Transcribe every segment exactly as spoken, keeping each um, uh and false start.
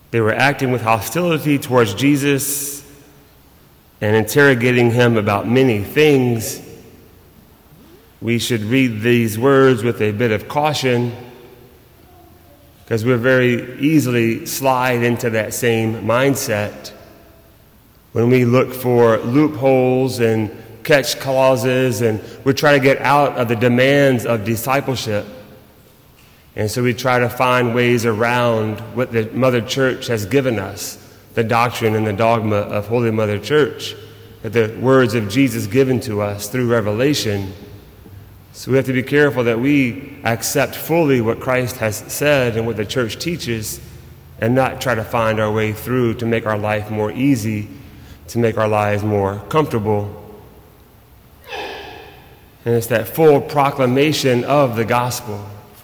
They were acting with hostility towards Jesus and interrogating him about many things. We should read these words with a bit of caution, because we're very easily slide into that same mindset when we look for loopholes and catch clauses, and we try to get out of the demands of discipleship. And so we try to find ways around what the Mother Church has given us, the doctrine and the dogma of Holy Mother Church, that the words of Jesus given to us through revelation. So we have to be careful that we accept fully what Christ has said and what the church teaches, and not try to find our way through to make our life more easy, to make our lives more comfortable. And it's that full proclamation of the gospel,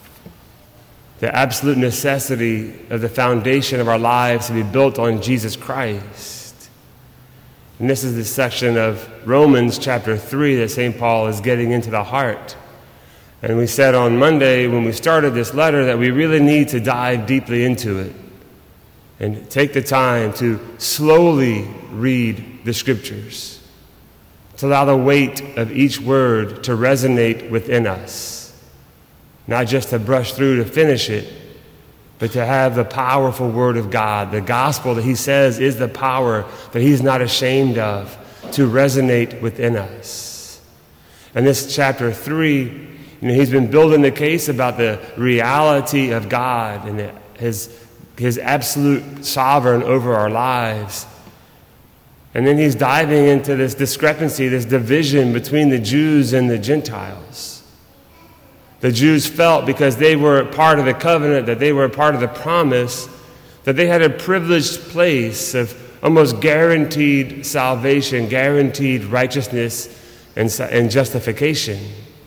the absolute necessity of the foundation of our lives to be built on Jesus Christ. And this is the section of Romans chapter three that Saint Paul is getting into the heart. And we said on Monday when we started this letter that we really need to dive deeply into it and take the time to slowly read the scriptures, to allow the weight of each word to resonate within us. Not just to brush through to finish it, but to have the powerful word of God, the gospel that he says is the power that he's not ashamed of, to resonate within us. And this chapter three, you know, he's been building the case about the reality of God and the, his, his absolute sovereign over our lives. And then he's diving into this discrepancy, this division between the Jews and the Gentiles. The Jews felt, because they were part of the covenant, that they were part of the promise, that they had a privileged place of almost guaranteed salvation, guaranteed righteousness and, and justification.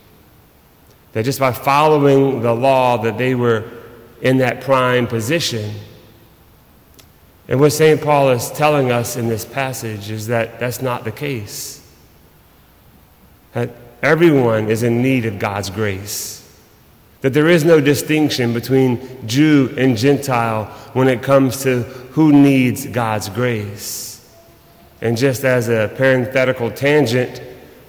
That just by following the law that they were in that prime position. And what Saint Paul is telling us in this passage is that that's not the case. That everyone is in need of God's grace. That there is no distinction between Jew and Gentile when it comes to who needs God's grace. And just as a parenthetical tangent,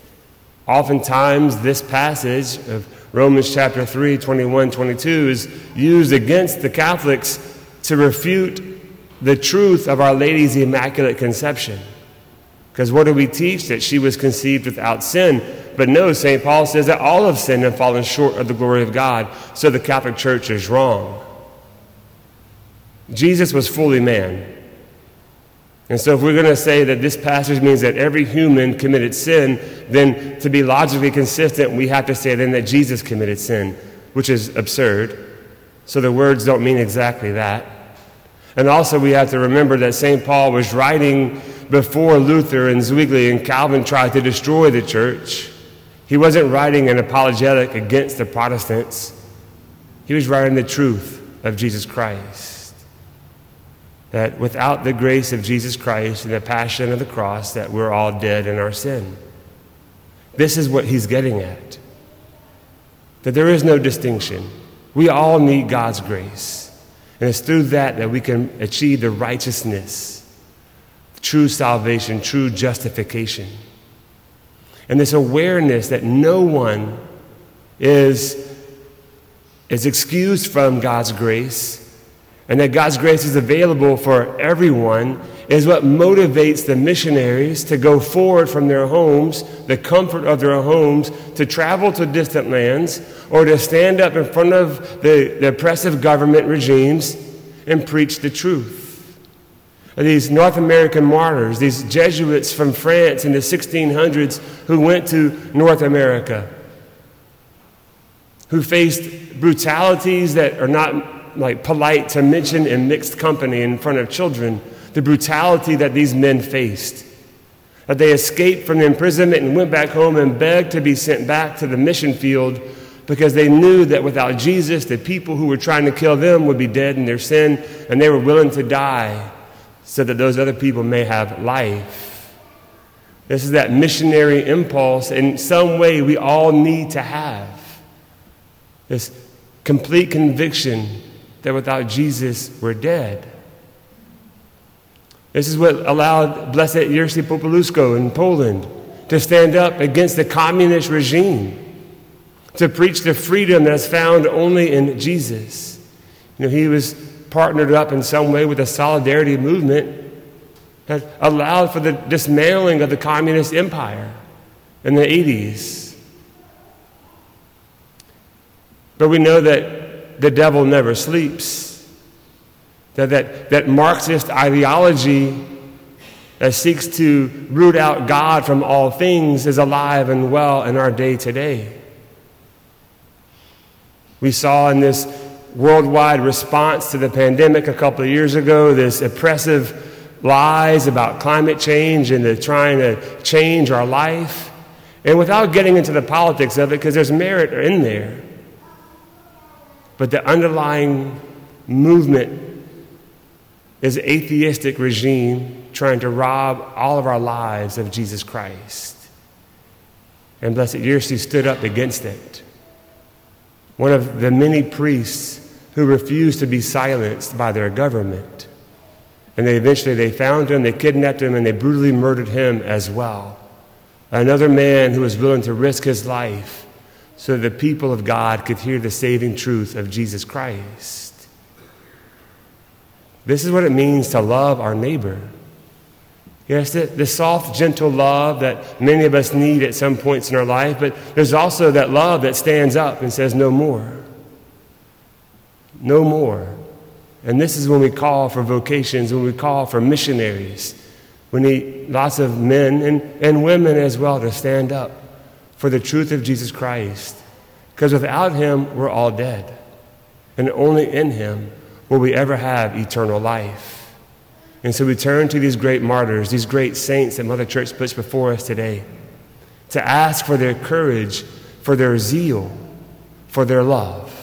oftentimes this passage of Romans chapter three, twenty-one, twenty-two is used against the Catholics to refute the truth of Our Lady's Immaculate Conception. Because what do we teach? That she was conceived without sin. But no, Saint Paul says that all have sinned and fallen short of the glory of God. So the Catholic Church is wrong. Jesus was fully man. And so if we're going to say that this passage means that every human committed sin, then to be logically consistent, we have to say then that Jesus committed sin, which is absurd. So the words don't mean exactly that. And also we have to remember that Saint Paul was writing before Luther and Zwingli and Calvin tried to destroy the church. He wasn't writing an apologetic against the Protestants. He was writing the truth of Jesus Christ. That without the grace of Jesus Christ and the passion of the cross, that we're all dead in our sin. This is what he's getting at. That there is no distinction. We all need God's grace. And it's through that that we can achieve the righteousness, true salvation, true justification. And this awareness that no one is, is excused from God's grace, and that God's grace is available for everyone, is what motivates the missionaries to go forward from their homes, the comfort of their homes, to travel to distant lands, or to stand up in front of the, the oppressive government regimes and preach the truth. These North American martyrs, these Jesuits from France in the sixteen hundreds who went to North America, who faced brutalities that are not like polite to mention in mixed company in front of children, the brutality that these men faced. That they escaped from the imprisonment and went back home and begged to be sent back to the mission field because they knew that without Jesus, the people who were trying to kill them would be dead in their sin, and they were willing to die so that those other people may have life. This is that missionary impulse in some way we all need to have. This complete conviction that without Jesus, we're dead. This is what allowed Blessed Jerzy Popieluszko in Poland to stand up against the communist regime, to preach the freedom that is found only in Jesus. You know, he was partnered up in some way with the Solidarity movement that allowed for the dismantling of the communist empire in the eighties. But we know that the devil never sleeps. That, that, that Marxist ideology that seeks to root out God from all things is alive and well in our day today. We saw in this worldwide response to the pandemic a couple of years ago this oppressive lies about climate change and the trying to change our life. And without getting into the politics of it, because there's merit in there, but the underlying movement is an atheistic regime trying to rob all of our lives of Jesus Christ. And Blessed Jerzy stood up against it. One of the many priests who refused to be silenced by their government. And they eventually they found him, they kidnapped him, and they brutally murdered him as well. Another man who was willing to risk his life so that the people of God could hear the saving truth of Jesus Christ. This is what it means to love our neighbor. Yes, the, the soft, gentle love that many of us need at some points in our life, but there's also that love that stands up and says, no more. No more. And this is when we call for vocations, when we call for missionaries. We need lots of men and, and women as well to stand up for the truth of Jesus Christ. Because without him, we're all dead. And only in him will we ever have eternal life. And so we turn to these great martyrs, these great saints that Mother Church puts before us today, to ask for their courage, for their zeal, for their love.